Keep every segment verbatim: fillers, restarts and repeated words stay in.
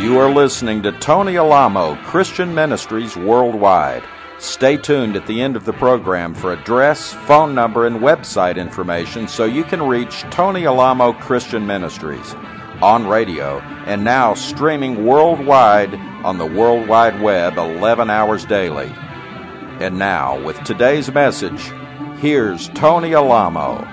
You are listening to Tony Alamo, Christian Ministries Worldwide. Stay tuned at the end of the program for address, phone number, and website information so you can reach Tony Alamo Christian Ministries on radio and now streaming worldwide on the World Wide Web eleven hours daily. And now, with today's message, here's Tony Alamo.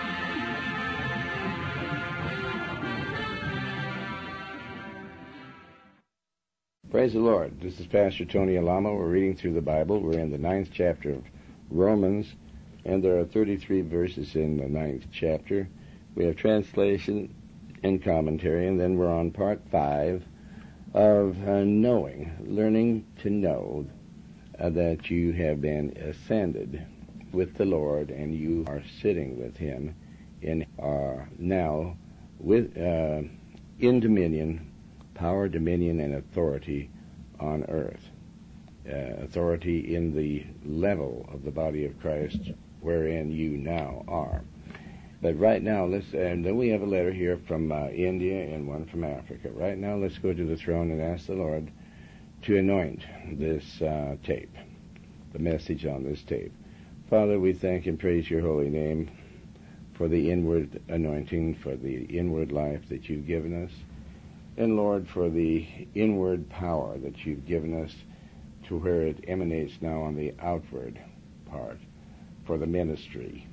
Praise the Lord. This is Pastor Tony Alamo. We're reading through the Bible. We're in the ninth chapter of Romans, and there are thirty-three verses in the ninth chapter. We have translation and commentary, and then we're on part five of uh, knowing, learning to know uh, that you have been ascended with the Lord, and you are sitting with Him in uh, now with uh, in dominion, power, dominion, and authority on earth. Uh, authority in the level of the body of Christ wherein you now are. But right now, let's, and then we have a letter here from uh, India and one from Africa. Right now, let's go to the throne and ask the Lord to anoint this uh, tape, the message on this tape. Father, we thank and praise your holy name for the inward anointing, for the inward life that you've given us. And Lord, for the inward power that you've given us to where it emanates now on the outward part, for the ministry.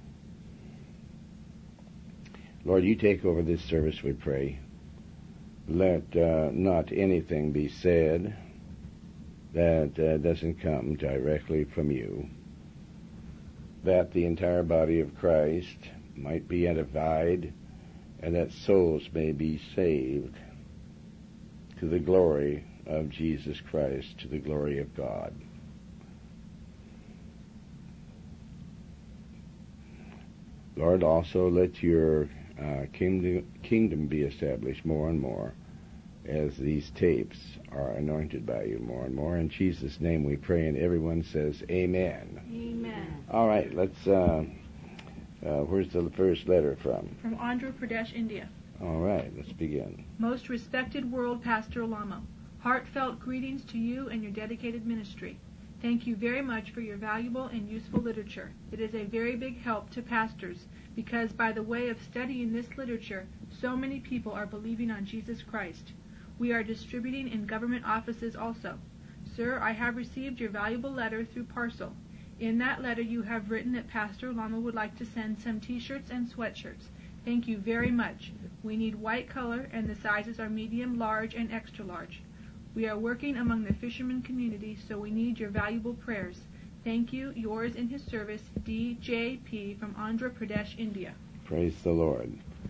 Lord, you take over this service, we pray. Let uh, not anything be said that uh, doesn't come directly from you, that the entire body of Christ might be edified, and that souls may be saved to the glory of Jesus Christ, to the glory of God. Lord, also let your uh, kingdom, kingdom be established more and more as these tapes are anointed by you more and more. In Jesus' name we pray, and everyone says amen. Amen. All right, let's, uh, uh, where's the first letter from? From Andhra Pradesh, India. All right, let's begin. Most respected world Pastor Alamo, heartfelt greetings to you and your dedicated ministry. Thank you very much for your valuable and useful literature. It is a very big help to pastors because by the way of studying this literature, so many people are believing on Jesus Christ. We are distributing in government offices also. Sir, I have received your valuable letter through parcel. In that letter you have written that Pastor Alamo would like to send some t-shirts and sweatshirts. Thank you very much. We need white color, and the sizes are medium, large, and extra large. We are working among the fisherman community, so we need your valuable prayers. Thank you. Yours in his service, D J P from Andhra Pradesh, India. Praise the Lord.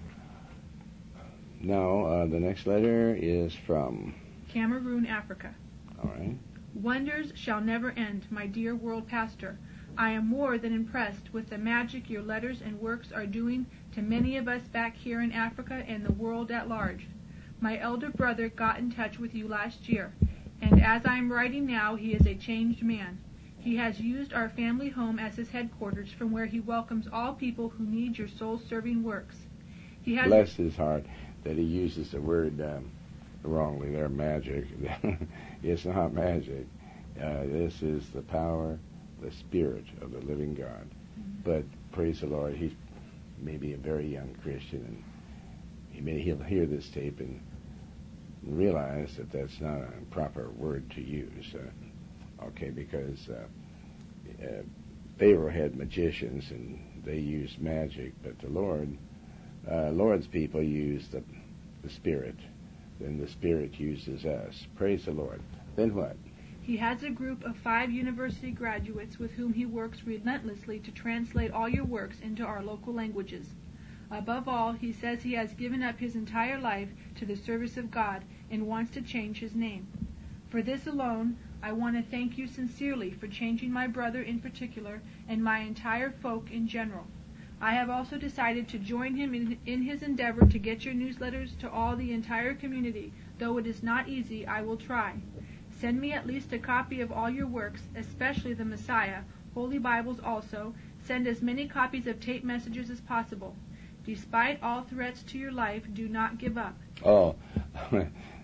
Now, uh, the next letter is from Cameroon, Africa. All right. Wonders shall never end, my dear world pastor. I am more than impressed with the magic your letters and works are doing to many of us back here in Africa and the world at large. My elder brother got in touch with you last year, and as I am writing now, he is a changed man. He has used our family home as his headquarters from where he welcomes all people who need your soul-serving works. He has Bless his heart that he uses the word um, wrongly there, magic. It's not magic. Uh, this is the power, the Spirit of the living God. Mm-hmm. But praise the Lord, he's maybe a very young Christian, and he may, he'll hear this tape and realize that that's not a proper word to use. Uh, okay, because uh, uh, Pharaoh had magicians and they used magic, but the Lord, uh, Lord's people use the, the Spirit. Then the Spirit uses us. Praise the Lord. Then what? He has a group of five university graduates with whom he works relentlessly to translate all your works into our local languages. Above all, he says he has given up his entire life to the service of God and wants to change his name. For this alone, I want to thank you sincerely for changing my brother in particular and my entire folk in general. I have also decided to join him in, in his endeavor to get your newsletters to all the entire community. Though it is not easy, I will try. Send me at least a copy of all your works, especially the Messiah, Holy Bibles also. Send as many copies of tape messages as possible. Despite all threats to your life, do not give up. Oh,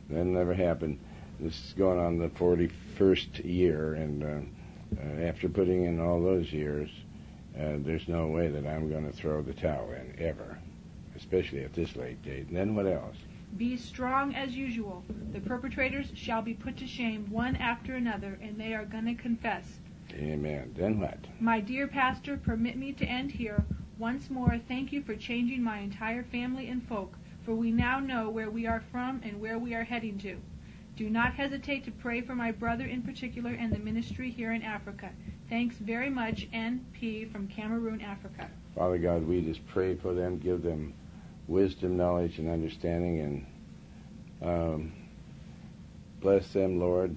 That never happened. This is going on the forty-first year, and uh, uh, after putting in all those years, uh, there's no way that I'm going to throw the towel in, ever, especially at this late date. And then what else? Be strong as usual. The perpetrators shall be put to shame one after another, and they are going to confess. Amen. Then what? My dear pastor, permit me to end here. Once more, thank you for changing my entire family and folk, for we now know where we are from and where we are heading to. Do not hesitate to pray for my brother in particular and the ministry here in Africa. Thanks very much, N P from Cameroon, Africa. Father God, we just pray for them, give them wisdom, knowledge, and understanding, and um, bless them, Lord,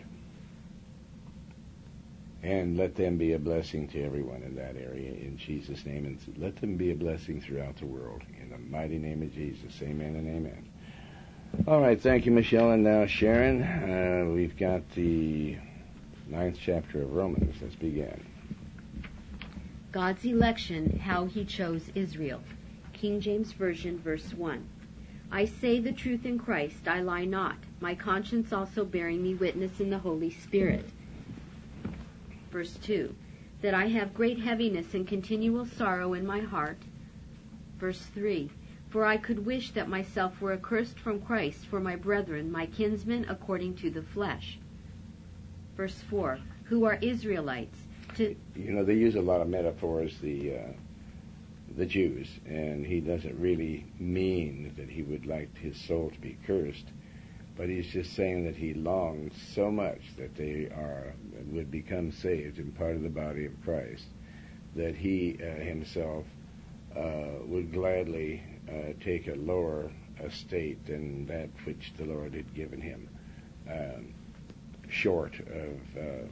and let them be a blessing to everyone in that area in Jesus' name, and let them be a blessing throughout the world. In the mighty name of Jesus, amen and amen. All right, thank you, Michelle. And now, Sharon, uh, we've got the ninth chapter of Romans. Let's begin. God's election, how he chose Israel. King James Version, verse one. I say the truth in Christ, I lie not, my conscience also bearing me witness in the Holy Spirit. Verse two. That I have great heaviness and continual sorrow in my heart. Verse three. For I could wish that myself were accursed from Christ for my brethren, my kinsmen according to the flesh. Verse four. Who are Israelites? To You know, they use a lot of metaphors, the uh, the Jews, and he doesn't really mean that he would like his soul to be cursed, but he's just saying that he longs so much that they are would become saved and part of the body of Christ, that he uh, himself uh, would gladly uh, take a lower estate than that which the Lord had given him, um, short of uh,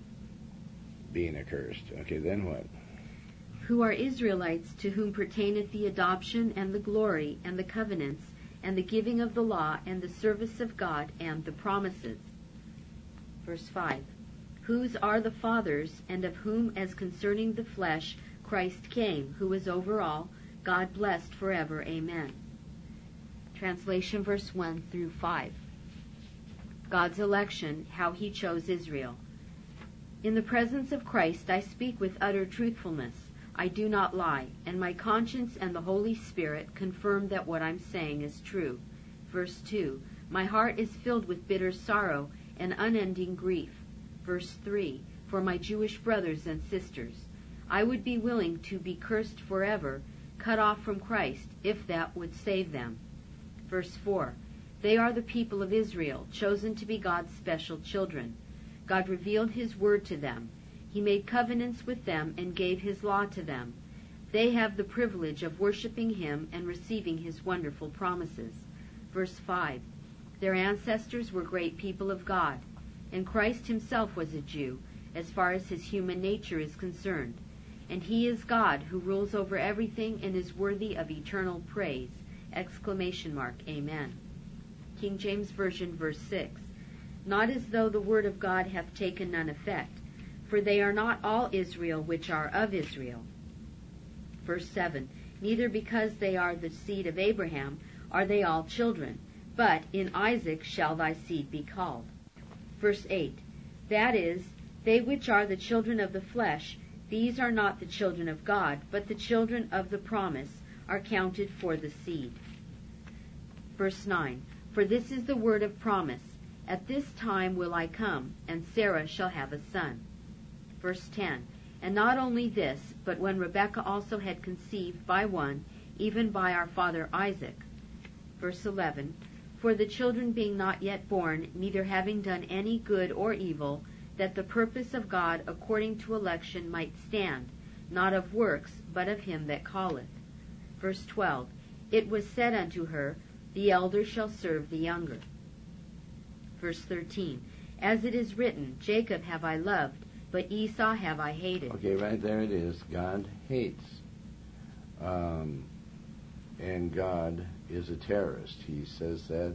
being accursed. Okay, then what? Who are Israelites, to whom pertaineth the adoption and the glory and the covenants and the giving of the law and the service of God and the promises. Verse five. Whose are the fathers, and of whom as concerning the flesh Christ came, who is over all, God blessed forever. Amen. Translation verse one through five. God's election, how he chose Israel. In the presence of Christ I speak with utter truthfulness. I do not lie, and my conscience and the Holy Spirit confirm that what I'm saying is true. Verse two. My heart is filled with bitter sorrow and unending grief. Verse three. For my Jewish brothers and sisters. I would be willing to be cursed forever, cut off from Christ, if that would save them. Verse four. They are the people of Israel, chosen to be God's special children. God revealed his word to them. He made covenants with them and gave his law to them. They have the privilege of worshiping him and receiving his wonderful promises. Verse five. Their ancestors were great people of God, and Christ himself was a Jew, as far as his human nature is concerned. And he is God, who rules over everything and is worthy of eternal praise. Exclamation mark. Amen. King James Version, verse six. Not as though the word of God hath taken none effect, for they are not all Israel which are of Israel. Verse seven. Neither because they are the seed of Abraham are they all children, but in Isaac shall thy seed be called. Verse eight. That is, they which are the children of the flesh, these are not the children of God, but the children of the promise are counted for the seed. Verse nine. For this is the word of promise. At this time will I come, and Sarah shall have a son. Verse ten. And not only this, but when Rebekah also had conceived by one, even by our father Isaac. Verse eleven. For the children being not yet born, neither having done any good or evil, that the purpose of God according to election might stand, not of works, but of him that calleth. Verse twelve. It was said unto her, The elder shall serve the younger. Verse thirteen. As it is written, Jacob have I loved, but Esau have I hated. Okay, right there it is. God hates. Um, and God is a terrorist. He says that.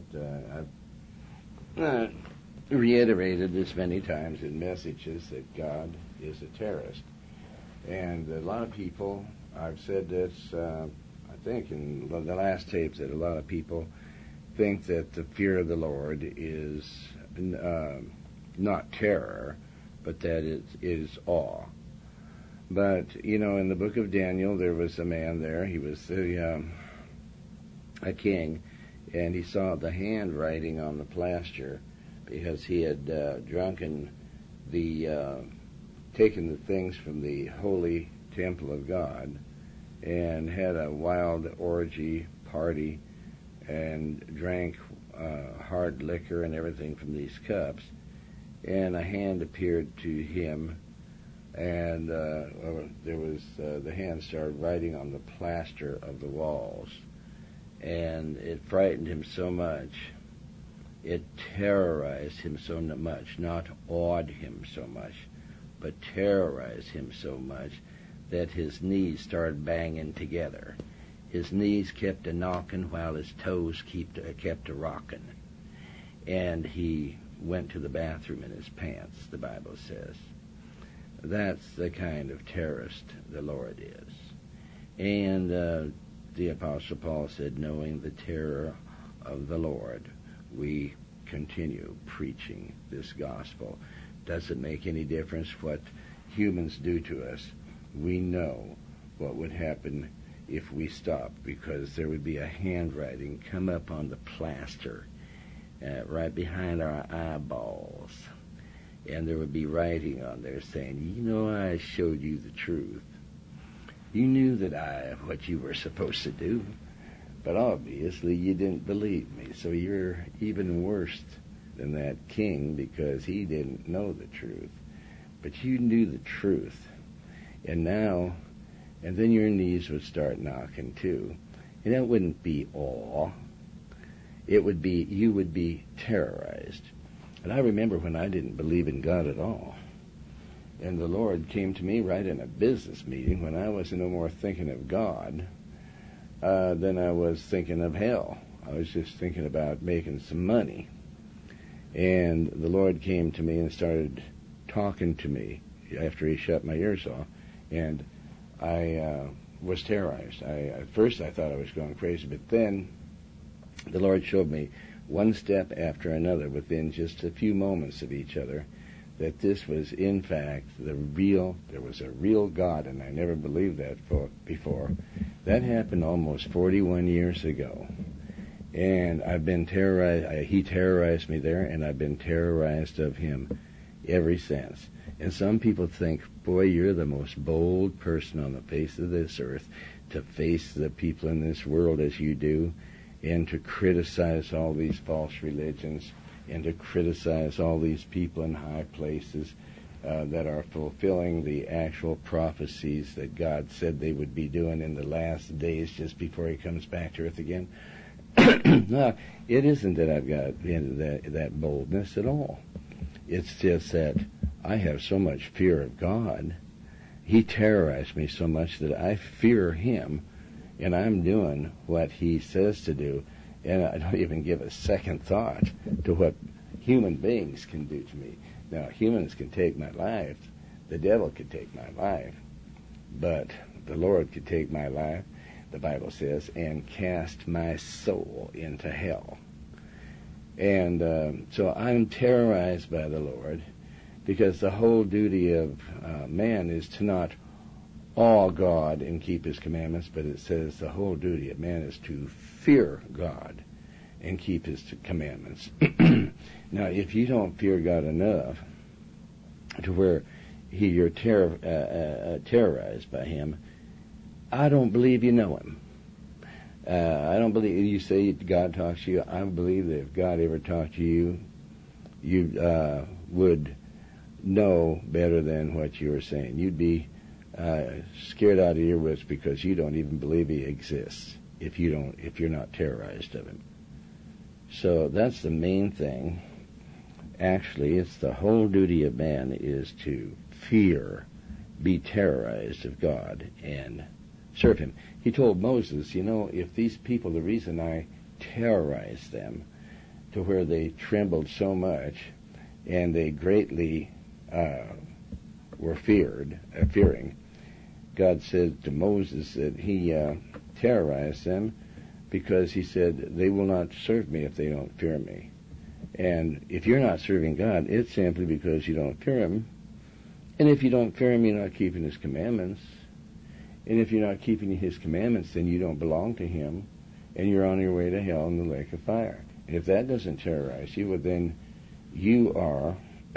Uh, I've uh, reiterated this many times in messages that God is a terrorist. And a lot of people, I've said this, uh, I think in the last tapes, that a lot of people think that the fear of the Lord is uh, not terror, but that it is awe. But, you know, in the book of Daniel, there was a man there. He was the, um, a king, and he saw the handwriting on the plaster because he had uh, drunken the, uh, taken the things from the holy temple of God and had a wild orgy party and drank uh, hard liquor and everything from these cups. And a hand appeared to him, and uh, there was uh, the hand started writing on the plaster of the walls, and it frightened him so much, it terrorized him so much, not awed him so much, but terrorized him so much that his knees started banging together. His knees kept a knocking while his toes kept uh, kept a rocking, and he went to the bathroom in his pants, the Bible says. That's the kind of terrorist the Lord is. And uh, the Apostle Paul said, knowing the terror of the Lord, we continue preaching this gospel. Doesn't make any difference what humans do to us. We know what would happen if we stopped, because there would be a handwriting come up on the plaster Uh, right behind our eyeballs, and there would be writing on there saying, you know, I showed you the truth. You knew that I, what you were supposed to do, but obviously you didn't believe me, so you're even worse than that king because he didn't know the truth. But you knew the truth, and now, and then your knees would start knocking too, and that wouldn't be awe. It would be, you would be terrorized. And I remember when I didn't believe in God at all. And the Lord came to me right in a business meeting when I was no more thinking of God uh, than I was thinking of hell. I was just thinking about making some money. And the Lord came to me and started talking to me after he shut my ears off. And I uh, was terrorized. I, at first I thought I was going crazy, but then the Lord showed me one step after another within just a few moments of each other that this was in fact the real, there was a real God, and I never believed that for, before. That happened almost forty-one years ago. And I've been terrorized, I, he terrorized me there, and I've been terrorized of him ever since. And some people think, boy, you're the most bold person on the face of this earth to face the people in this world as you do, and to criticize all these false religions, and to criticize all these people in high places uh, that are fulfilling the actual prophecies that God said they would be doing in the last days just before he comes back to earth again. No, it isn't that I've got that, that boldness at all. It's just that I have so much fear of God. He terrorized me so much that I fear him, and I'm doing what he says to do, and I don't even give a second thought to what human beings can do to me. Now, humans can take my life. The devil could take my life. But the Lord could take my life, the Bible says, and cast my soul into hell. And um, so I'm terrorized by the Lord, because the whole duty of uh, man is to not awe God and keep his commandments, but it says the whole duty of man is to fear God and keep his commandments. Now, if you don't fear God enough to where he, you're terror, uh, uh, terrorized by him, I don't believe you know him. Uh, I don't believe, you say God talks to you, I believe that if God ever talked to you, you uh, would know better than what you were saying. You'd be Uh, scared out of your wits because you don't even believe he exists if you don't, if you're not terrorized of him. So that's the main thing. Actually, it's the whole duty of man is to fear, be terrorized of God, and serve him. He told Moses, you know, if these people, the reason I terrorized them to where they trembled so much and they greatly uh, were feared, uh, fearing, God said to Moses that he uh, terrorized them because he said, they will not serve me if they don't fear me. And if you're not serving God, it's simply because you don't fear him. And if you don't fear him, you're not keeping his commandments. And if you're not keeping his commandments, then you don't belong to him, and you're on your way to hell in the lake of fire. And if that doesn't terrorize you, well, then you are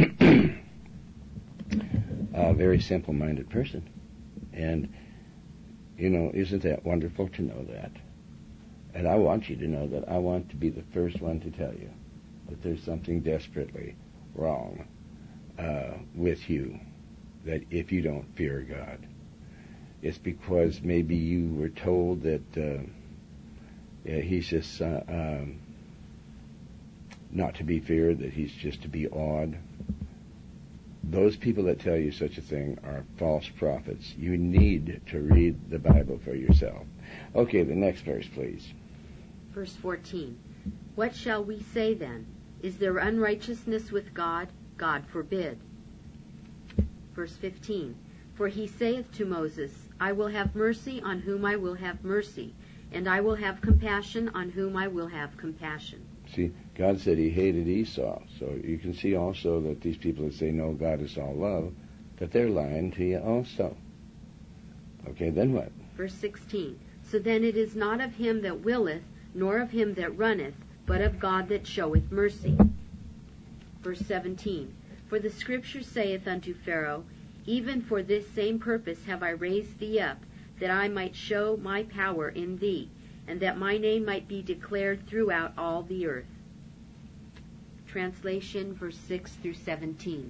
a very simple-minded person. And, you know, isn't that wonderful to know that? And I want you to know that. I want to be the first one to tell you that there's something desperately wrong uh, with you, that if you don't fear God. It's because maybe you were told that uh, yeah, he's just uh, um, not to be feared, that he's just to be awed. Those people that tell you such a thing are false prophets. You need to read the Bible for yourself. Okay, the next verse, please. Verse fourteen. What shall we say then? Is there unrighteousness with God? God forbid. Verse fifteen. For he saith to Moses, I will have mercy on whom I will have mercy, and I will have compassion on whom I will have compassion. See, God said he hated Esau. So you can see also that these people that say, no, God is all love, that they're lying to you also. Okay, then what? Verse sixteen. So then it is not of him that willeth, nor of him that runneth, but of God that showeth mercy. Verse seventeen. For the Scripture saith unto Pharaoh, even for this same purpose have I raised thee up, that I might show my power in thee, and that my name might be declared throughout all the earth. Translation, verse six through seventeen.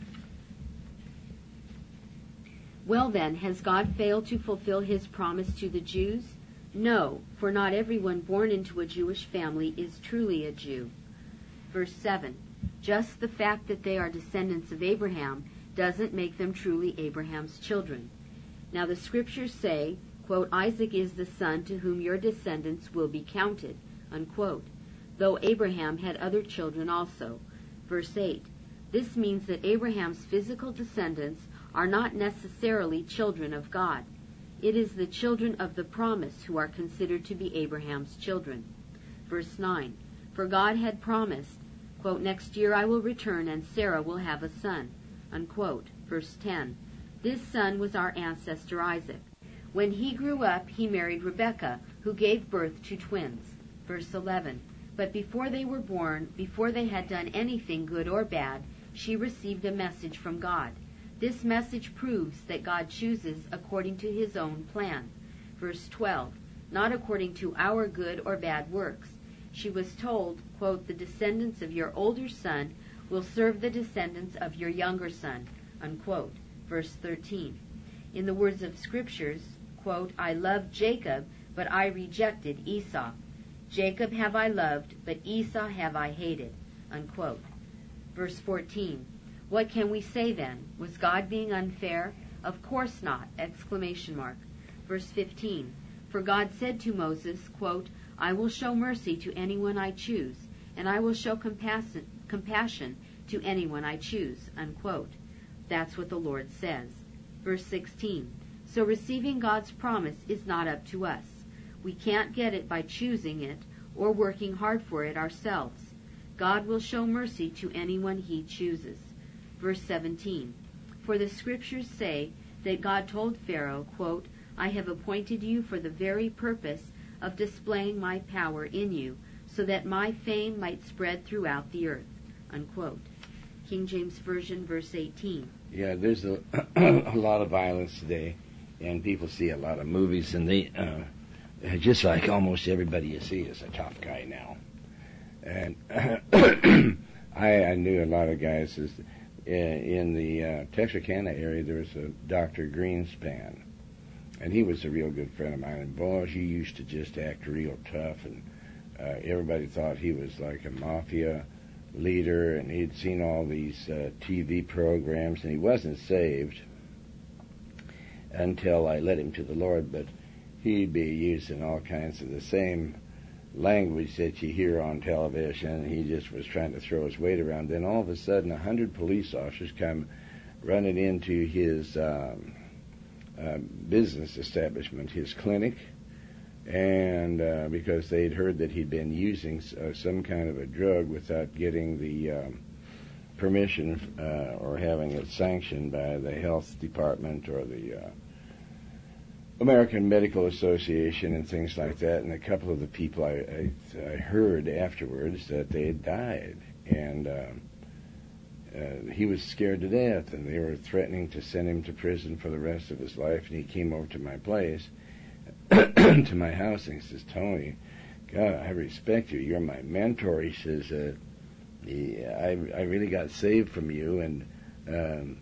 Well then, has God failed to fulfill his promise to the Jews? No, for not everyone born into a Jewish family is truly a Jew. Verse seven. Just the fact that they are descendants of Abraham doesn't make them truly Abraham's children. Now the Scriptures say, quote, Isaac is the son to whom your descendants will be counted, unquote, though Abraham had other children also. Verse eight. This means that Abraham's physical descendants are not necessarily children of God. It is the children of the promise who are considered to be Abraham's children. Verse nine. For God had promised, quote, next year I will return and Sarah will have a son, unquote. Verse ten. This son was our ancestor Isaac. When he grew up, he married Rebekah, who gave birth to twins. Verse eleven. But before they were born, before they had done anything good or bad, she received a message from God. This message proves that God chooses according to his own plan. Verse twelve. Not according to our good or bad works. She was told, quote, the descendants of your older son will serve the descendants of your younger son, unquote. Verse thirteen. In the words of Scriptures, quote, I loved Jacob, but I rejected Esau. Jacob have I loved, but Esau have I hated, unquote. Verse fourteen. What can we say then? Was God being unfair? Of course not! Exclamation mark. Verse fifteen. For God said to Moses, quote, I will show mercy to anyone I choose, and I will show compassion, compassion to anyone I choose, unquote. That's what the Lord says. Verse sixteen. So receiving God's promise is not up to us. We can't get it by choosing it or working hard for it ourselves. God will show mercy to anyone he chooses. Verse seventeen. For the Scriptures say that God told Pharaoh, quote, I have appointed you for the very purpose of displaying my power in you, so that my fame might spread throughout the earth, unquote. King James Version, verse eighteen. Yeah, there's a, a lot of violence today, and people see a lot of movies, and they, uh, just like almost everybody you see is a tough guy now. And I, I knew a lot of guys. Is, in the uh, Texarkana area, there was a Doctor Greenspan, and he was a real good friend of mine. And boy, he used to just act real tough, and uh, everybody thought he was like a mafia leader, and he'd seen all these uh, T V programs, and he wasn't saved until I led him to the Lord. But he'd be using all kinds of the same language that you hear on television. He just was trying to throw his weight around. Then all of a sudden, a hundred police officers come running into his um, uh, business establishment, his clinic, and uh, because they'd heard that he'd been using uh, some kind of a drug without getting the um, permission uh, or having it sanctioned by the health department or the uh, American Medical Association and things like that. And a couple of the people I, I, I heard afterwards that they had died, and uh, uh, he was scared to death, and they were threatening to send him to prison for the rest of his life. And he came over to my place, to my house, and he says, "Tony, God, I respect you. You're my mentor." He says, uh, yeah, I, I really got saved from you. And um,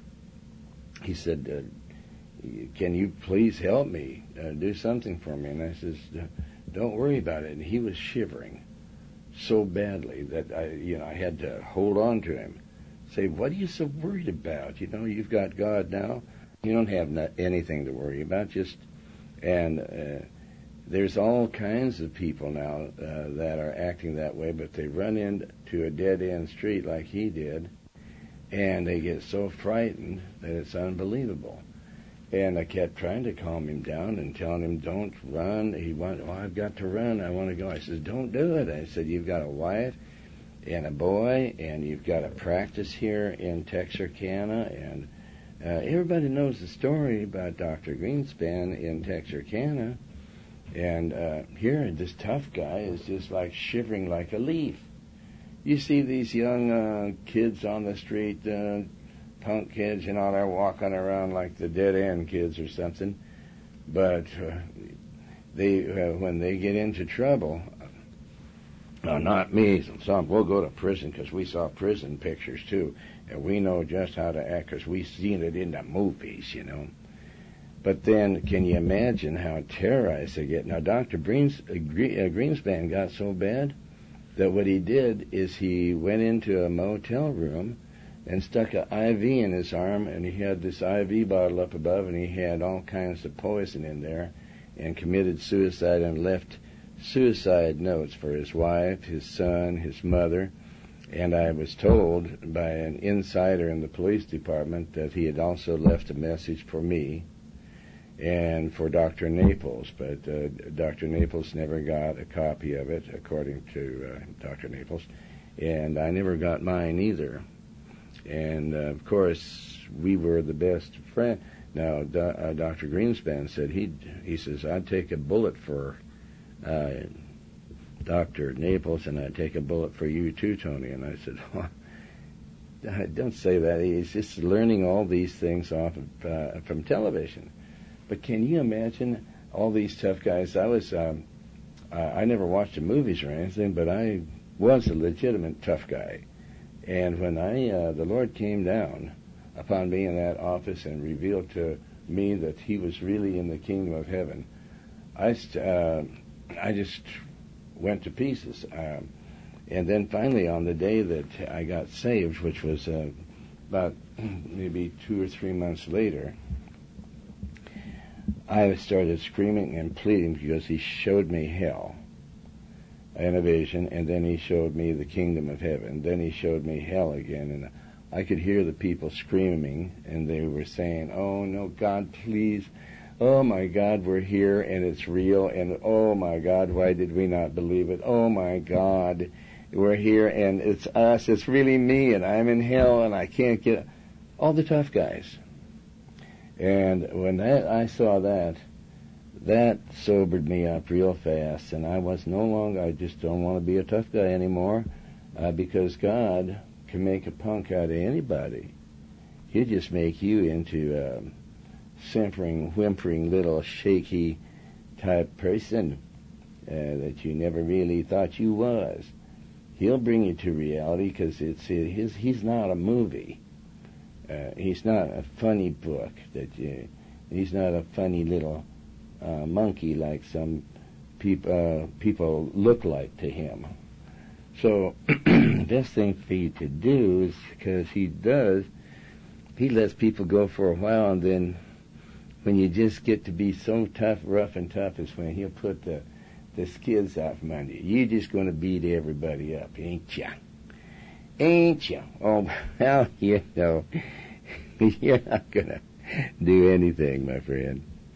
he said, uh, "Can you please help me, uh, do something for me?" And I says, "Don't worry about it." And he was shivering so badly that I, you know, I had to hold on to him, say, "What are you so worried about? You know, you've got God now. You don't have not anything to worry about. Just..." And uh, there's all kinds of people now uh, that are acting that way, but they run into a dead-end street like he did, and they get so frightened that it's unbelievable. And I kept trying to calm him down and telling him, "Don't run." He went, "Oh, I've got to run. I want to go." I said, "Don't do it." I said, "You've got a wife and a boy, and you've got to practice here in Texarkana." And uh, everybody knows the story about Doctor Greenspan in Texarkana. And uh, here, this tough guy is just like shivering like a leaf. You see these young uh, kids on the street, uh, punk kids, you know, they're walking around like the dead-end kids or something. But uh, they, uh, when they get into trouble, no, not me. Some we'll go to prison because we saw prison pictures too, and we know just how to act because we've seen it in the movies, you know. But then, can you imagine how terrorized they get? Now, Doctor Greens, uh, Greenspan got so bad that what he did is he went into a motel room and stuck an I V in his arm, and he had this I V bottle up above, and he had all kinds of poison in there, and committed suicide and left suicide notes for his wife, his son, his mother. And I was told by an insider in the police department that he had also left a message for me and for Doctor Naples, but uh, Doctor Naples never got a copy of it, according to uh, Doctor Naples, and I never got mine either. And, uh, of course, we were the best friend. Now, Do- uh, Doctor Greenspan said, he he says, "I'd take a bullet for uh, Doctor Naples, and I'd take a bullet for you too, Tony." And I said, "Oh, don't say that. He's just learning all these things off of, uh, from television." But can you imagine all these tough guys? I was, um, uh, I never watched the movies or anything, but I was a legitimate tough guy. And when I, uh, the Lord came down upon me in that office and revealed to me that He was really in the kingdom of heaven, I, st- uh, I just went to pieces. Um, and then finally, on the day that I got saved, which was uh, about maybe two or three months later, I started screaming and pleading because He showed me hell in a vision, and then He showed me the kingdom of heaven. Then He showed me hell again, and I could hear the people screaming, and they were saying, "Oh, no, God, please. Oh, my God, we're here, and it's real, and oh, my God, why did we not believe it? Oh, my God, we're here, and it's us. It's really me, and I'm in hell, and I can't get..." All the tough guys. And when that, I saw that, that sobered me up real fast, and I was no longer, I just don't want to be a tough guy anymore, uh, because God can make a punk out of anybody. He'll just make you into a simpering, whimpering, little shaky type person uh, that you never really thought you was. He'll bring you to reality because it's his. He's not a movie. Uh, he's not a funny book that you, he's not a funny little uh, monkey like some peop, uh, people look like to him. So the best thing for you to do is, because he does, he lets people go for a while, and then when you just get to be so tough, rough and tough, is when he'll put the, the skids out from under you. You're just going to beat everybody up, ain't ya? Ain't you? Oh, well, you know, you're not going to do anything, my friend.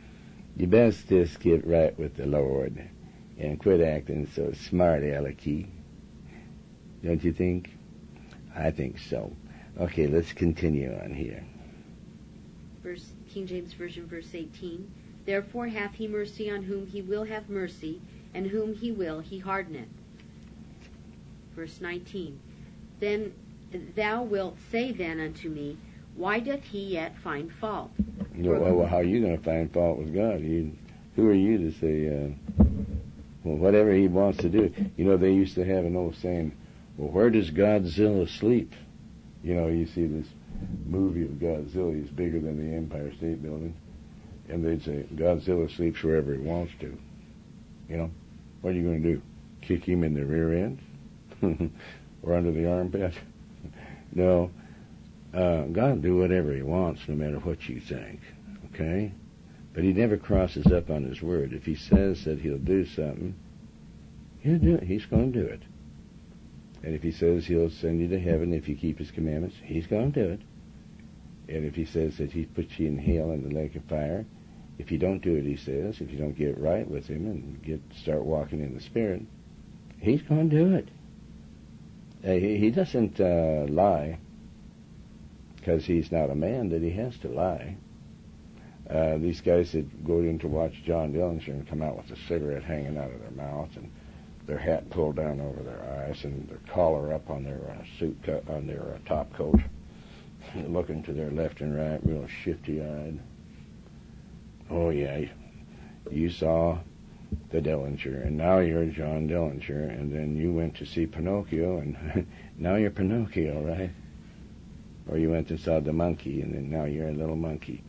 You best just get right with the Lord and quit acting so smart alecky. Don't you think? I think so. Okay, let's continue on here. Verse, King James Version, verse eighteen. Therefore hath he mercy on whom he will have mercy, and whom he will he hardeneth. Verse nineteen. Then thou wilt say then unto me, why doth he yet find fault? Well, well, how are you going to find fault with God? You, who are you to say, uh, well, whatever he wants to do? You know, they used to have an old saying, well, where does Godzilla sleep? You know, you see this movie of Godzilla, he's bigger than the Empire State Building, and they'd say, Godzilla sleeps wherever he wants to. You know, what are you going to do? Kick him in the rear end? Or under the armpit? No. Uh, God will do whatever he wants, no matter what you think. Okay? But he never crosses up on his word. If he says that he'll do something, he'll do it. He's going to do it. And if he says he'll send you to heaven if you keep his commandments, he's going to do it. And if he says that he puts you in hell in the lake of fire, if you don't do it, he says, if you don't get right with him and get start walking in the Spirit, he's going to do it. Uh, he, he doesn't uh, lie because he's not a man that he has to lie. Uh, these guys that go in to watch John Dillinger and come out with a cigarette hanging out of their mouth and their hat pulled down over their eyes and their collar up on their uh, suit co- on their uh, top coat, looking to their left and right, real shifty-eyed. Oh yeah, you saw the Dillinger, and now you're John Dillinger, and then you went to see Pinocchio, and now you're Pinocchio, right? Or you went and saw the monkey, and then now you're a little monkey.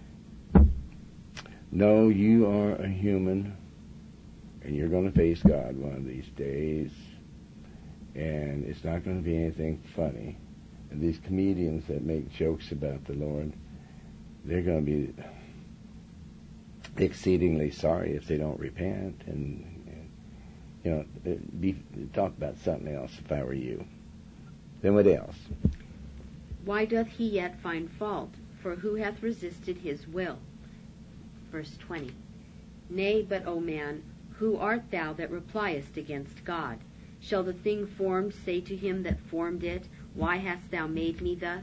No, you are a human, and you're going to face God one of these days, and it's not going to be anything funny. And these comedians that make jokes about the Lord, they're going to be exceedingly sorry if they don't repent, and, and you know, be, talk about something else if I were you. Then what else? Why doth he yet find fault? For who hath resisted his will? Verse twenty. Nay, but, O man, who art thou that repliest against God? Shall the thing formed say to him that formed it, why hast thou made me thus?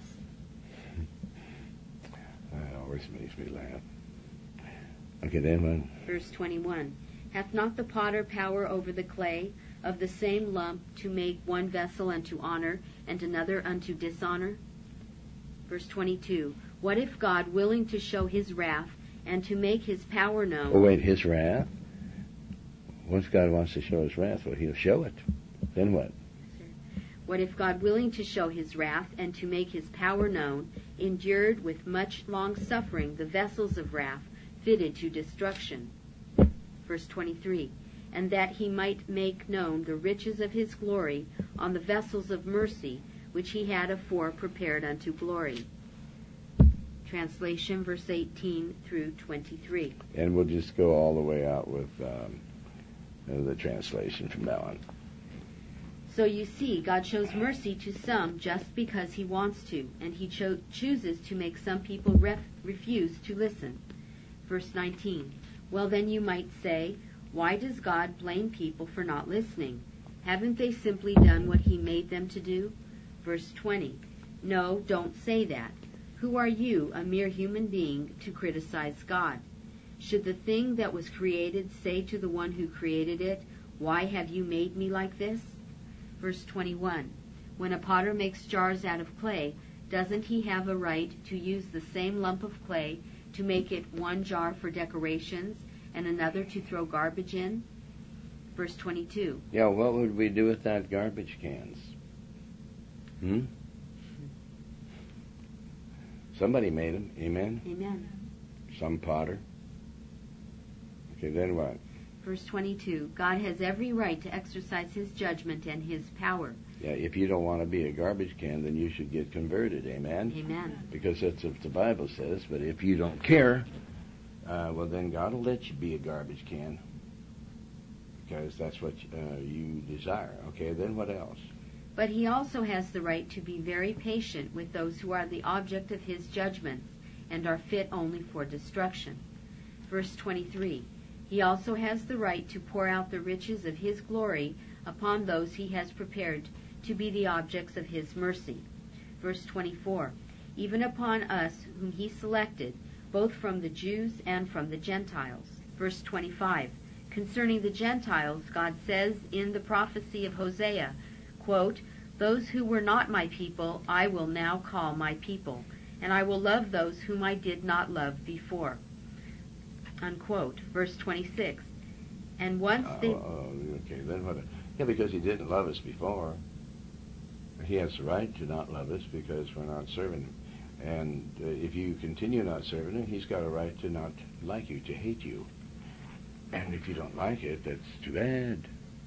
That always makes me laugh. Okay, then what? Verse twenty-one. Hath not the potter power over the clay, of the same lump, to make one vessel unto honor, and another unto dishonor? Verse twenty-two. What if God, willing to show his wrath, and to make his power known... Oh, wait, his wrath? Once God wants to show his wrath, well, he'll show it. Then what? What if God, willing to show his wrath, and to make his power known, endured with much long suffering the vessels of wrath, fitted to destruction? Verse twenty-three. And that he might make known the riches of his glory on the vessels of mercy, which he had afore prepared unto glory. Translation, verse eighteen through twenty-three. And we'll just go all the way out with um, the translation from now on. So you see, God shows mercy to some just because he wants to, and he cho- chooses to make some people ref- refuse to listen. Verse nineteen. Well, then you might say, why does God blame people for not listening? Haven't they simply done what he made them to do? Verse twenty. No, don't say that. Who are you, a mere human being, to criticize God? Should the thing that was created say to the one who created it, why have you made me like this? Verse twenty-one. When a potter makes jars out of clay, doesn't he have a right to use the same lump of clay to make it one jar for decorations and another to throw garbage in? Verse twenty-two. Yeah, what would we do without garbage cans? Hmm? Somebody made them. Amen? Amen. Some potter. Okay, then what? Verse twenty-two. God has every right to exercise his judgment and his power. Yeah, if you don't want to be a garbage can, then you should get converted. Amen? Amen. Because that's what the Bible says. But if you don't care, uh, well, then God will let you be a garbage can. Because that's what uh, you desire. Okay, then what else? But he also has the right to be very patient with those who are the object of his judgments and are fit only for destruction. Verse twenty-three. He also has the right to pour out the riches of his glory upon those he has prepared to be the objects of his mercy. Verse twenty-four. Even upon us whom he selected, both from the Jews and from the Gentiles. Verse twenty-five. Concerning the Gentiles, God says in the prophecy of Hosea, quote, "Those who were not my people, I will now call my people, and I will love those whom I did not love before." Unquote. Verse twenty-six. And once Oh, they... oh, okay, then what? Yeah, because he didn't love us before. He has the right to not love us because we're not serving him. And uh, if you continue not serving him, he's got a right to not like you, to hate you. And if you don't like it, that's too bad.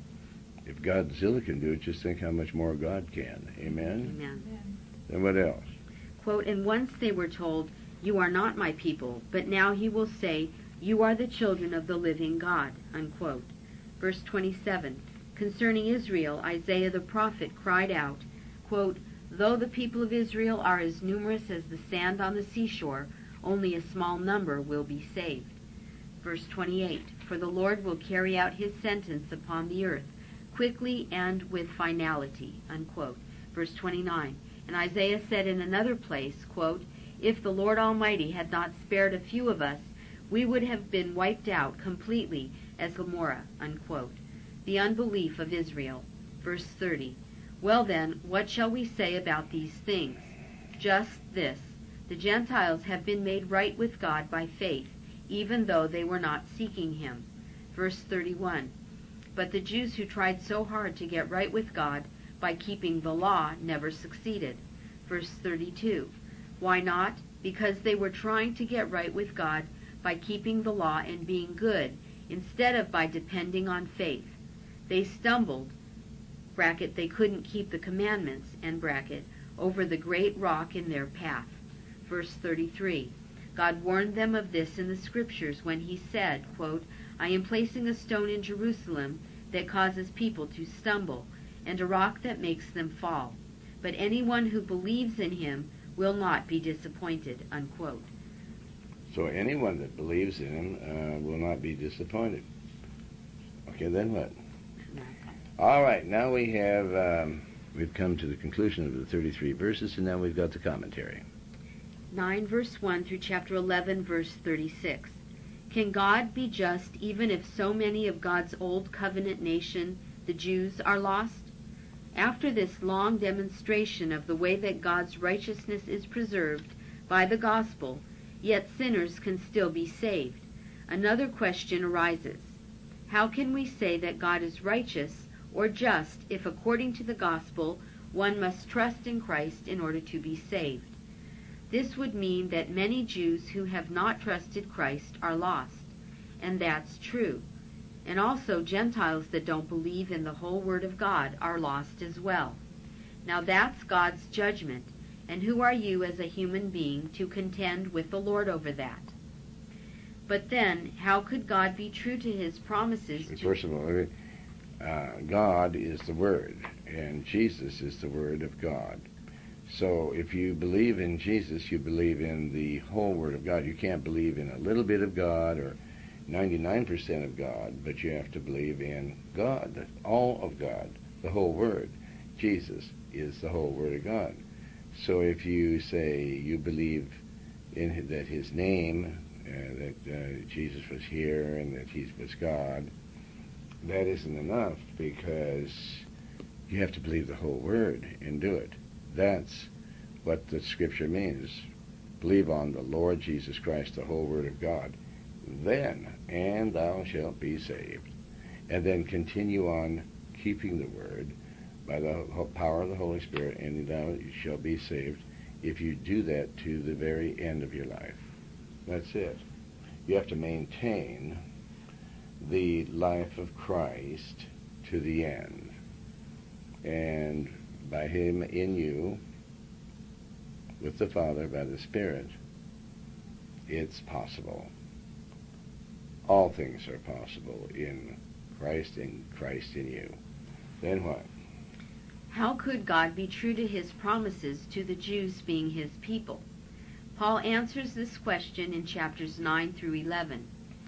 If Godzilla can do it, just think how much more God can. Amen? Amen. Then what else? Quote, "And once they were told, 'You are not my people,' but now he will say, 'You are the children of the living God.'" Unquote. Verse twenty-seven. Concerning Israel, Isaiah the prophet cried out, quote, "Though the people of Israel are as numerous as the sand on the seashore, only a small number will be saved." Verse twenty-eight. "For the Lord will carry out his sentence upon the earth, quickly and with finality." Unquote. Verse twenty-nine. And Isaiah said in another place, quote, "If the Lord Almighty had not spared a few of us, we would have been wiped out completely as Gomorrah." Unquote. The unbelief of Israel. Verse thirty. "Well then, what shall we say about these things? Just this, the Gentiles have been made right with God by faith, even though they were not seeking him." Verse thirty-one. "But the Jews who tried so hard to get right with God by keeping the law never succeeded." Verse thirty-two. Why not? Because they were trying to get right with God by keeping the law and being good, instead of by depending on faith. They stumbled, bracket, they couldn't keep the commandments, end bracket, over the great rock in their path. Verse thirty-three. God warned them of this in the scriptures when he said, quote, "I am placing a stone in Jerusalem that causes people to stumble, and a rock that makes them fall. But anyone who believes in him will not be disappointed." Unquote. So anyone that believes in him uh, will not be disappointed. Okay, then what? All right, now we have, um, we've come to the conclusion of the thirty-three verses, and now we've got the commentary. nine verse one through chapter eleven verse thirty-six. Can God be just even if so many of God's old covenant nation, the Jews, are lost? After this long demonstration of the way that God's righteousness is preserved by the gospel, yet sinners can still be saved, another question arises. How can we say that God is righteous or just if, according to the gospel, one must trust in Christ in order to be saved? This would mean that many Jews who have not trusted Christ are lost, and that's true. And also Gentiles that don't believe in the whole Word of God are lost as well. Now that's God's judgment, and who are you as a human being to contend with the Lord over that? But then, how could God be true to his promises? To First of all, uh, God is the Word, and Jesus is the Word of God. So if you believe in Jesus, you believe in the whole Word of God. You can't believe in a little bit of God or ninety-nine percent of God, but you have to believe in God, all of God, the whole Word. Jesus is the whole Word of God. So if you say you believe in that his name, uh, that uh, Jesus was here and that he was God, that isn't enough, because you have to believe the whole Word and do it. That's what the Scripture means. Believe on the Lord Jesus Christ, the whole Word of God. Then, and thou shalt be saved. And then continue on keeping the Word by the power of the Holy Spirit, and thou shalt be saved if you do that to the very end of your life. That's it. You have to maintain the life of Christ to the end. And by him in you, with the Father, by the Spirit, it's possible. All things are possible in Christ and Christ in you. Then what? How could God be true to his promises to the Jews being his people? Paul answers this question in chapters nine through eleven.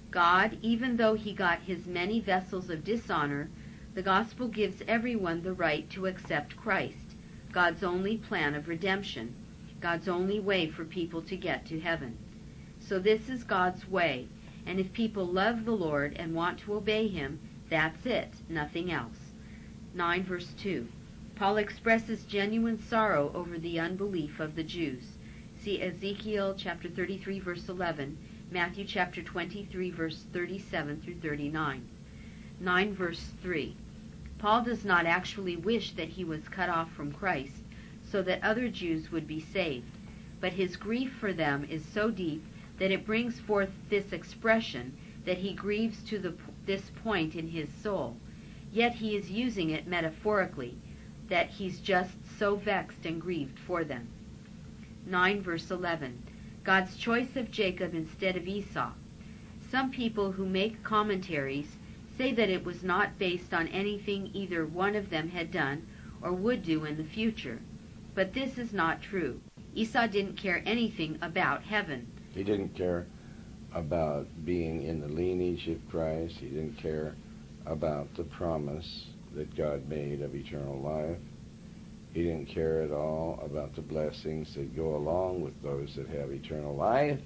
God, even though he got his many vessels of dishonor, the gospel gives everyone the right to accept Christ, God's only plan of redemption, God's only way for people to get to heaven. So this is God's way, and if people love the Lord and want to obey him, that's it, nothing else. nine verse two. Paul expresses genuine sorrow over the unbelief of the Jews. See Ezekiel chapter thirty-three verse eleven, Matthew chapter twenty-three verse thirty-seven through thirty-nine. nine verse three. Paul does not actually wish that he was cut off from Christ so that other Jews would be saved, but his grief for them is so deep that it brings forth this expression that he grieves to the, this point in his soul. Yet he is using it metaphorically, that he's just so vexed and grieved for them. nine verse eleven. God's choice of Jacob instead of Esau. Some people who make commentaries say that it was not based on anything either one of them had done or would do in the future. But this is not true. Esau didn't care anything about heaven. He didn't care about being in the lineage of Christ. He didn't care about the promise that God made of eternal life. He didn't care at all about the blessings that go along with those that have eternal life.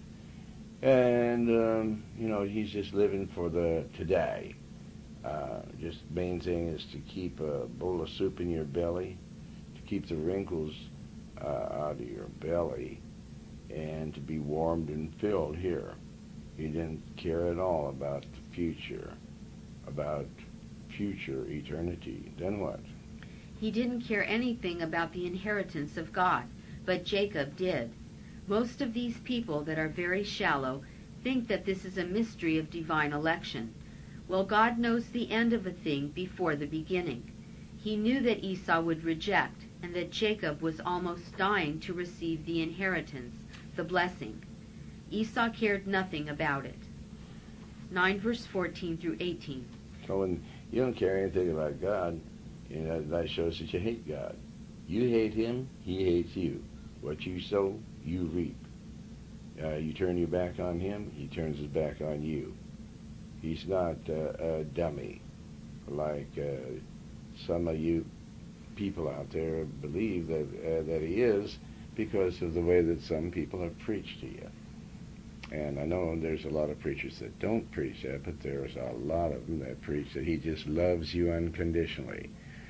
And, um, you know, he's just living for the today. Uh, just main thing is to keep a bowl of soup in your belly, to keep the wrinkles uh, out of your belly, and to be warmed and filled here. He didn't care at all about the future, about future eternity. Then what? He didn't care anything about the inheritance of God, but Jacob did. Most of these people that are very shallow think that this is a mystery of divine election. Well, God knows the end of a thing before the beginning. He knew that Esau would reject, and that Jacob was almost dying to receive the inheritance, the blessing. Esau cared nothing about it. nine verse fourteen through eighteen. So when you don't care anything about God, you know, that shows that you hate God. You hate him, he hates you. What you sow, you reap. Uh, you turn your back on him, he turns his back on you. He's not uh, a dummy like uh, some of you people out there believe that uh, that he is, because of the way that some people have preached to you. And I know there's a lot of preachers that don't preach that, but there's a lot of them that preach that he just loves you unconditionally.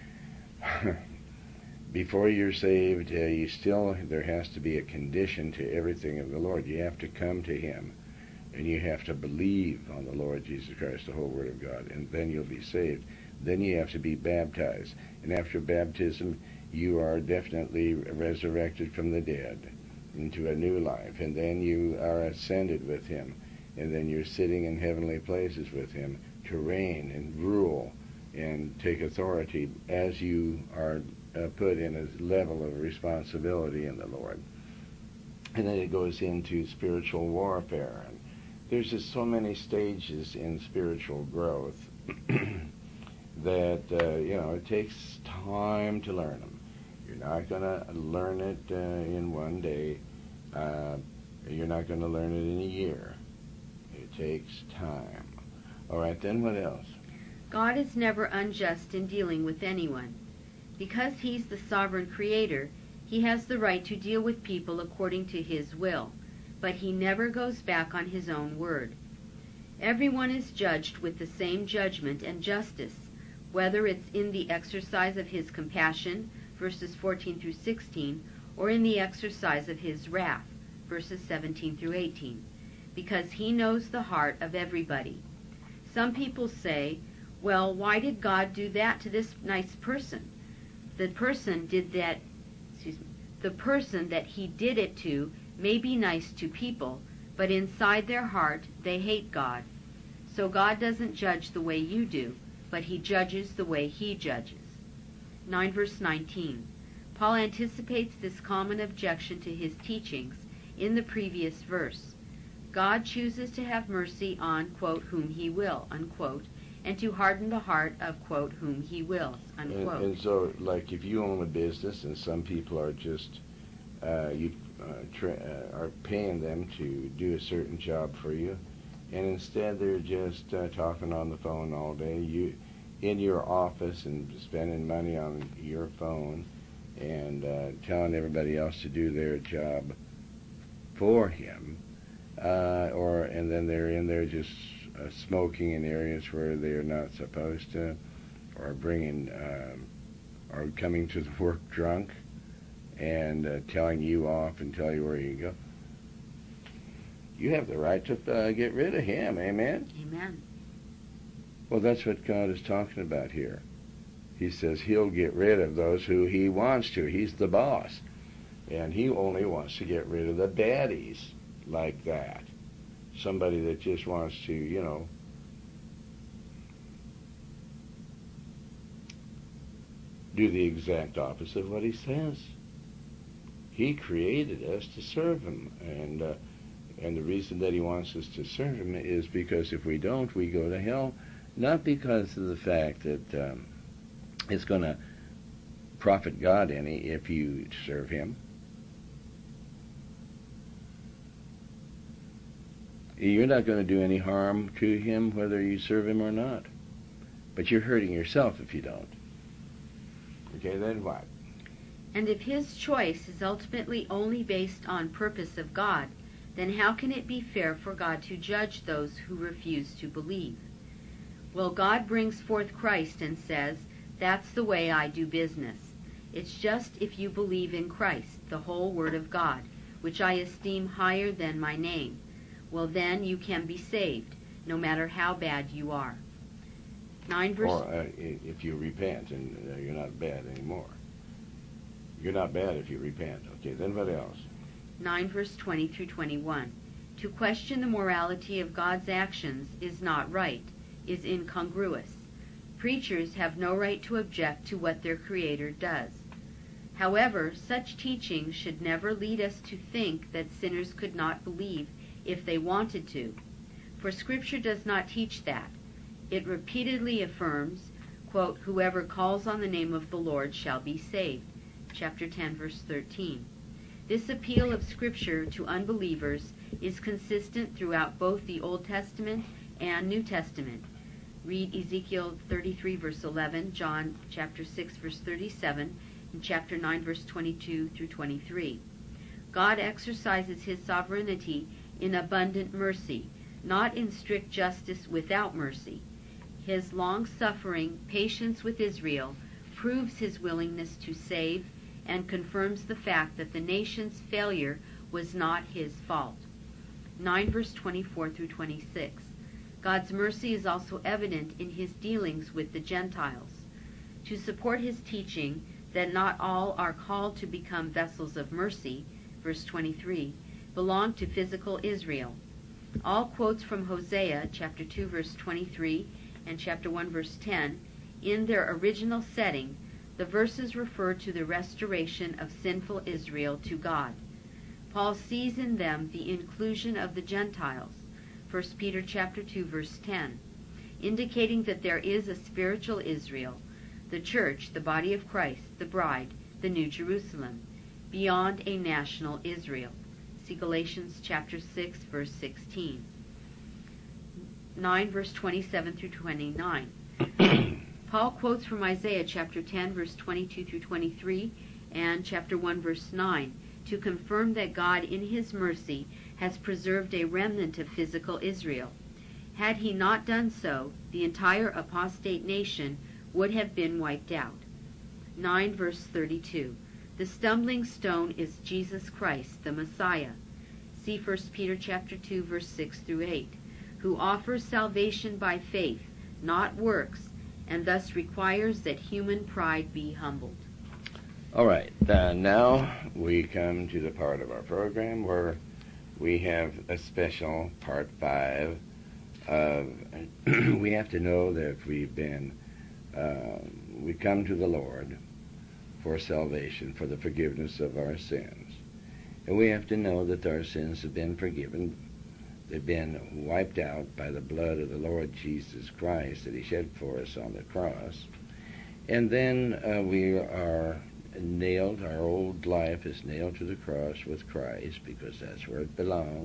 Before you're saved, uh, you still, there has to be a condition to everything of the Lord. You have to come to him, and you have to believe on the Lord Jesus Christ, the whole Word of God, and then you'll be saved. Then you have to be baptized, and after baptism, you are definitely resurrected from the dead into a new life, and then you are ascended with him, and then you're sitting in heavenly places with him to reign and rule and take authority as you are uh, put in a level of responsibility in the Lord. And then it goes into spiritual warfare. And there's just so many stages in spiritual growth that, uh, you know, it takes time to learn them. You're not going to learn it uh, in one day. Uh, you're not going to learn it in a year. It takes time. All right, then what else? God is never unjust in dealing with anyone. Because he's the sovereign creator, he has the right to deal with people according to his will, but he never goes back on his own word. Everyone is judged with the same judgment and justice, whether it's in the exercise of his compassion, verses fourteen through sixteen, or in the exercise of his wrath, verses seventeen through eighteen, because he knows the heart of everybody. Some people say, well, why did God do that to this nice person? The person did that, excuse me, the person that he did it to may be nice to people, but inside their heart they hate God. So God doesn't judge the way you do, but he judges the way he judges. nine verse nineteen. Paul anticipates this common objection to his teachings in the previous verse. God chooses to have mercy on, quote, whom he will, unquote, and to harden the heart of, quote, whom he wills, unquote. And, and so, like, if you own a business and some people are just, uh, you uh, tra- uh, are paying them to do a certain job for you, and instead they're just uh, talking on the phone all day. You in your office and spending money on your phone and uh, telling everybody else to do their job for him, uh, or and then they're in there just uh, smoking in areas where they're not supposed to, or bringing, um, or coming to the work drunk, and uh, telling you off and tell you where you go. You have the right to uh, get rid of him, amen? Amen. Well, that's what God is talking about here. He says he'll get rid of those who he wants to. He's the boss. And he only wants to get rid of the baddies like that. Somebody that just wants to, you know, do the exact opposite of what he says. He created us to serve him. And, uh, and the reason that he wants us to serve him is because if we don't, we go to hell. Not because of the fact that um, it's going to profit God any if you serve him. You're not going to do any harm to him whether you serve him or not. But you're hurting yourself if you don't. Okay, then what? And if his choice is ultimately only based on purpose of God, then how can it be fair for God to judge those who refuse to believe? Well, God brings forth Christ and says, that's the way I do business. It's just if you believe in Christ, the whole Word of God, which I esteem higher than my name, well then you can be saved, no matter how bad you are. Nine verse. Or uh, if you repent and uh, you're not bad anymore. You're not bad if you repent. Okay, then what else? Nine verse twenty through twenty-one. To question the morality of God's actions is not right, is incongruous. Preachers have no right to object to what their Creator does. However, such teaching should never lead us to think that sinners could not believe if they wanted to, for Scripture does not teach that. It repeatedly affirms, quote, whoever calls on the name of the Lord shall be saved, chapter ten, verse thirteen. This appeal of Scripture to unbelievers is consistent throughout both the Old Testament and New Testament. Read Ezekiel thirty-three, verse eleven, John chapter six, verse thirty-seven, and chapter nine, verse twenty-two through twenty-three. God exercises his sovereignty in abundant mercy, not in strict justice without mercy. His long-suffering patience with Israel proves his willingness to save and confirms the fact that the nation's failure was not his fault. nine verse twenty-four through twenty-six. God's mercy is also evident in his dealings with the Gentiles. To support his teaching that not all are called to become vessels of mercy, verse twenty-three, belong to physical Israel. All quotes from Hosea chapter two verse twenty-three and chapter one verse ten, in their original setting, the verses refer to the restoration of sinful Israel to God. Paul sees in them the inclusion of the Gentiles, First Peter chapter two verse ten, indicating that there is a spiritual Israel, the church, the body of Christ, the bride, the New Jerusalem, beyond a national Israel. See Galatians chapter six verse sixteen. nine verse twenty-seven through twenty-nine. Paul quotes from Isaiah chapter ten verse twenty-two through twenty-three and chapter one verse nine to confirm that God in his mercy has preserved a remnant of physical Israel. Had he not done so, the entire apostate nation would have been wiped out. nine verse thirty-two. The stumbling stone is Jesus Christ, the Messiah. See First Peter chapter two verse six through eight, who offers salvation by faith, not works, and thus requires that human pride be humbled. All right, uh, now we come to the part of our program where we have a special part five. Of, we have to know that we've been, uh, we come to the Lord for salvation, for the forgiveness of our sins. And we have to know that our sins have been forgiven. They've been wiped out by the blood of the Lord Jesus Christ that he shed for us on the cross. And then uh, we are nailed, our old life is nailed to the cross with Christ because that's where it belongs.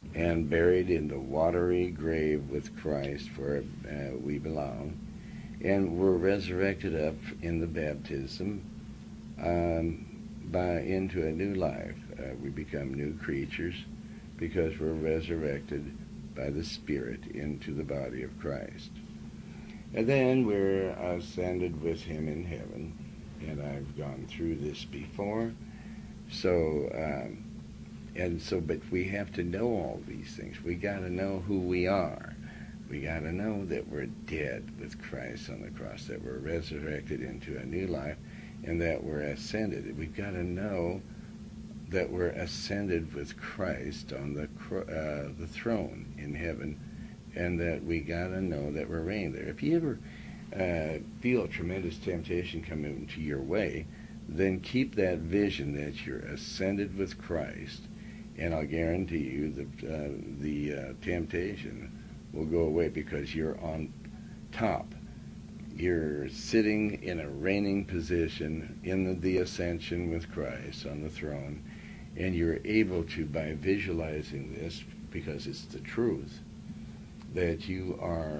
and buried in the watery grave with Christ, where uh, we belong, and were resurrected up in the baptism um, by into a new life. Uh, we become new creatures because we're resurrected by the Spirit into the body of Christ. And then we're ascended with him in heaven, and I've gone through this before. So, um, and so, but we have to know all these things. We got to know who we are. We got to know that we're dead with Christ on the cross, that we're resurrected into a new life, and that we're ascended. We've got to know that we're ascended with Christ on the uh, the throne in heaven, and that we got to know that we're reigning there. If you ever uh, feel a tremendous temptation coming into your way, then keep that vision that you're ascended with Christ, and I'll guarantee you that uh, the uh, temptation will go away because you're on top. You're sitting in a reigning position in the, the ascension with Christ on the throne, and you're able to, by visualizing this, because it's the truth, that you are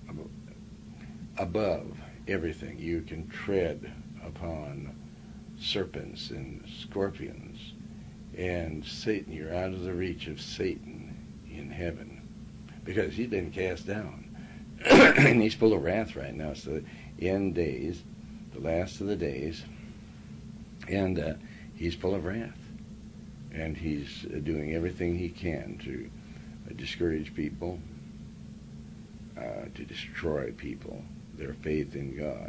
above everything. You can tread upon serpents and scorpions, and Satan, you're out of the reach of Satan in heaven, because he's been cast down. And he's full of wrath right now. So end days, the last of the days, and uh, he's full of wrath. And he's uh, doing everything he can to uh, discourage people, uh, to destroy people, their faith in God.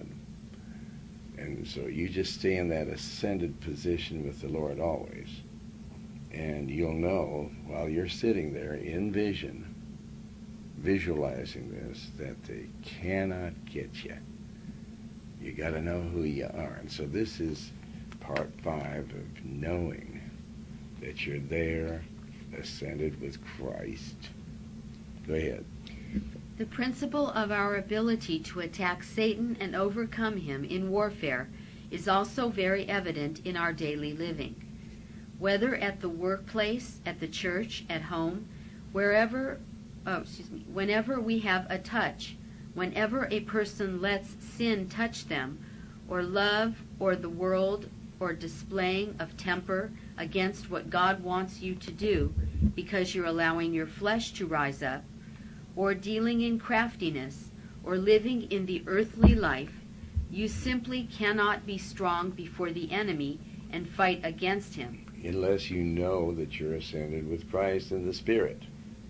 And so you just stay in that ascended position with the Lord always. And you'll know while you're sitting there in vision, visualizing this, that they cannot get you. You got to know who you are. And so this is part five of knowing that you're there, ascended with Christ. Go ahead. The principle of our ability to attack Satan and overcome him in warfare is also very evident in our daily living. Whether at the workplace, at the church, at home, wherever Oh, excuse me, whenever we have a touch, whenever a person lets sin touch them, or love, or the world, or displaying of temper against what God wants you to do, because you're allowing your flesh to rise up, or dealing in craftiness, or living in the earthly life, you simply cannot be strong before the enemy and fight against him. Unless you know that you're ascended with Christ in the Spirit.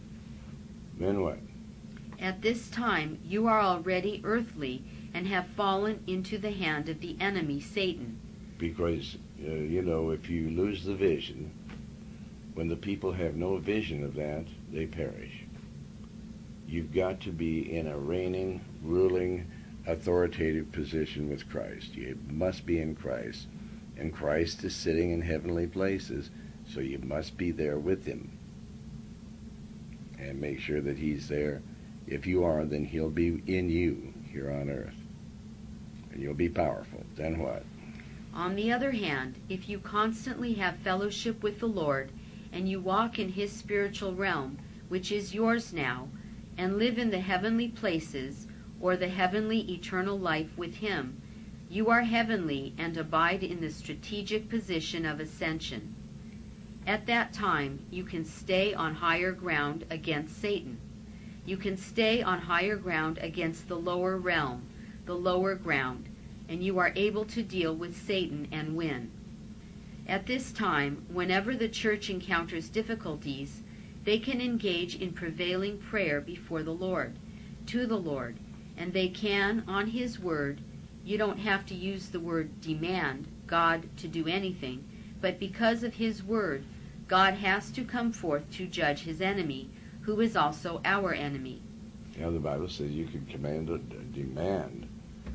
Then what? At this time you are already earthly and have fallen into the hand of the enemy, Satan. Because, uh, you know, if you lose the vision, when the people have no vision of that, they perish. You've got to be in a reigning, ruling, authoritative position with Christ. You must be in Christ. And Christ is sitting in heavenly places, so you must be there with him. And make sure that he's there. If you are, then he'll be in you here on earth. And you'll be powerful. Then what? On the other hand, if you constantly have fellowship with the Lord, and you walk in his spiritual realm, which is yours now, and live in the heavenly places, or the heavenly eternal life with him, you are heavenly and abide in the strategic position of ascension. At that time, you can stay on higher ground against Satan. You can stay on higher ground against the lower realm, the lower ground, and you are able to deal with Satan and win. At this time, whenever the church encounters difficulties, they can engage in prevailing prayer before the Lord, to the Lord, and they can, on his word, you don't have to use the word demand God to do anything, but because of his word, God has to come forth to judge his enemy, who is also our enemy. Yeah, the Bible says you can command or demand.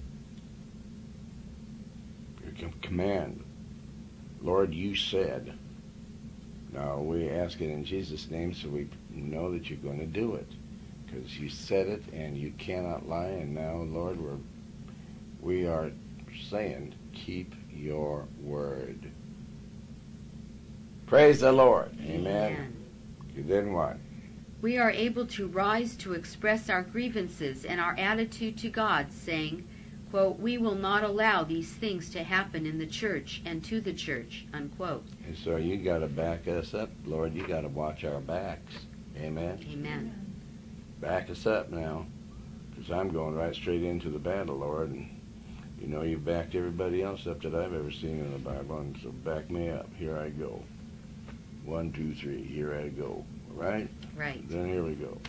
You can command. Lord, you said. Now, we ask it in Jesus' name so we know that you're going to do it. Because you said it and you cannot lie. And now, Lord, we're, we are saying, keep your word. Praise the Lord. Amen. Amen. Then what? we are able to rise to express our grievances and our attitude to God, saying, quote, we will not allow these things to happen in the church and to the church, unquote. And so you got to back us up, Lord. You got to watch our backs. Amen? Amen. Back us up now, because I'm going right straight into the battle, Lord. And you know, you've backed everybody else up that I've ever seen in the Bible, and so back me up. Here I go. One, two, three. Here I go. Right? Right. Then here we go.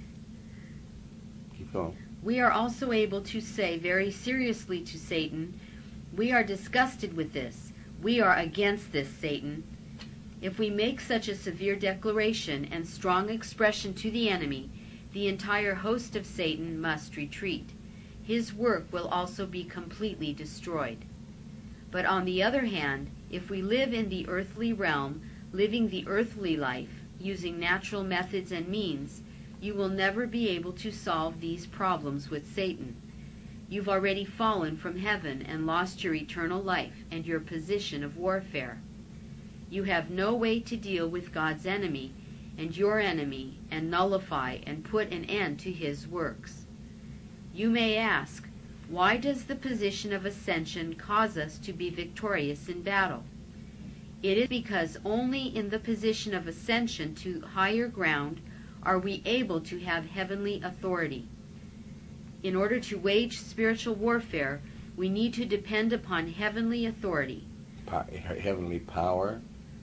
Keep going. We are also able to say very seriously to Satan, we are disgusted with this. We are against this, Satan. If we make such a severe declaration and strong expression to the enemy, the entire host of Satan must retreat. His work will also be completely destroyed. But on the other hand, if we live in the earthly realm, living the earthly life, using natural methods and means, you will never be able to solve these problems with Satan. You've already fallen from heaven and lost your eternal life and your position of warfare. You have no way to deal with God's enemy and your enemy and nullify and put an end to his works. You may ask, why does the position of ascension cause us to be victorious in battle? It is because only in the position of ascension to higher ground are we able to have heavenly authority. In order to wage spiritual warfare, we need to depend upon heavenly authority. Po- heavenly power,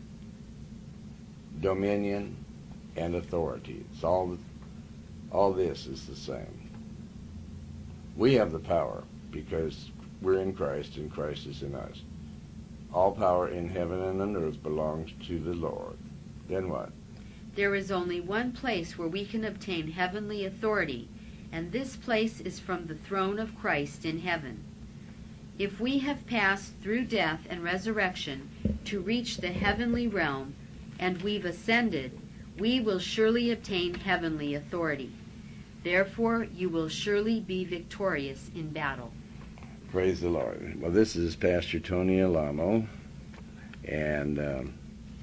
dominion, and authority. It's all, all this is the same. We have the power because we're in Christ and Christ is in us. All power in heaven and on earth belongs to the Lord. Then what? There is only one place where we can obtain heavenly authority, and this place is from the throne of Christ in heaven. If we have passed through death and resurrection to reach the heavenly realm, and we've ascended, we will surely obtain heavenly authority. Therefore, you will surely be victorious in battle. Praise the Lord. Well, this is Pastor Tony Alamo, and um,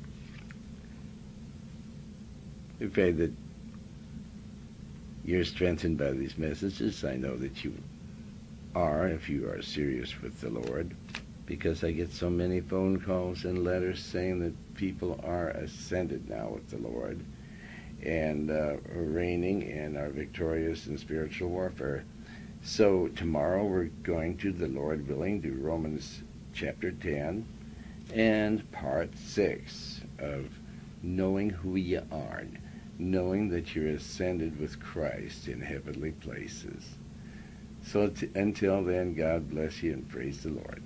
we pray that you're strengthened by these messages. I know that you are, if you are serious with the Lord, because I get so many phone calls and letters saying that people are ascended now with the Lord and uh, reigning and are victorious in spiritual warfare. So tomorrow we're going to, the Lord willing, do Romans chapter ten and part six of knowing who you are, knowing that you're ascended with Christ in heavenly places. So t- until then, God bless you and praise the Lord.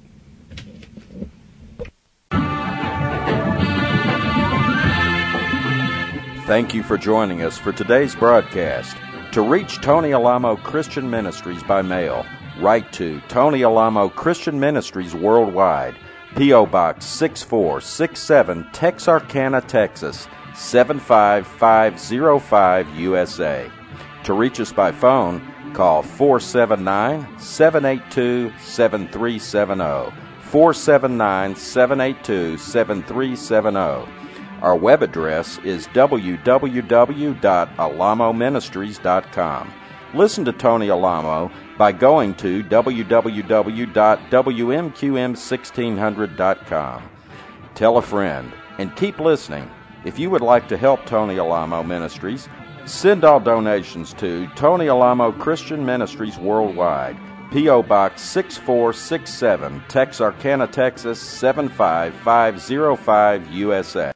Thank you for joining us for today's broadcast. To reach Tony Alamo Christian Ministries by mail, write to Tony Alamo Christian Ministries Worldwide, P O. Box six four six seven, Texarkana, Texas, seven five five zero five, U S A. To reach us by phone, call four seven nine, seven eight two, seven three seven zero, four seven nine, seven eight two, seven three seven zero. Our web address is w w w dot alamo ministries dot com. Listen to Tony Alamo by going to w w w dot w m q m sixteen hundred dot com. Tell a friend and keep listening. If you would like to help Tony Alamo Ministries, send all donations to Tony Alamo Christian Ministries Worldwide, P O. Box six four six seven, Texarkana, Texas, seven five five zero five, U S A.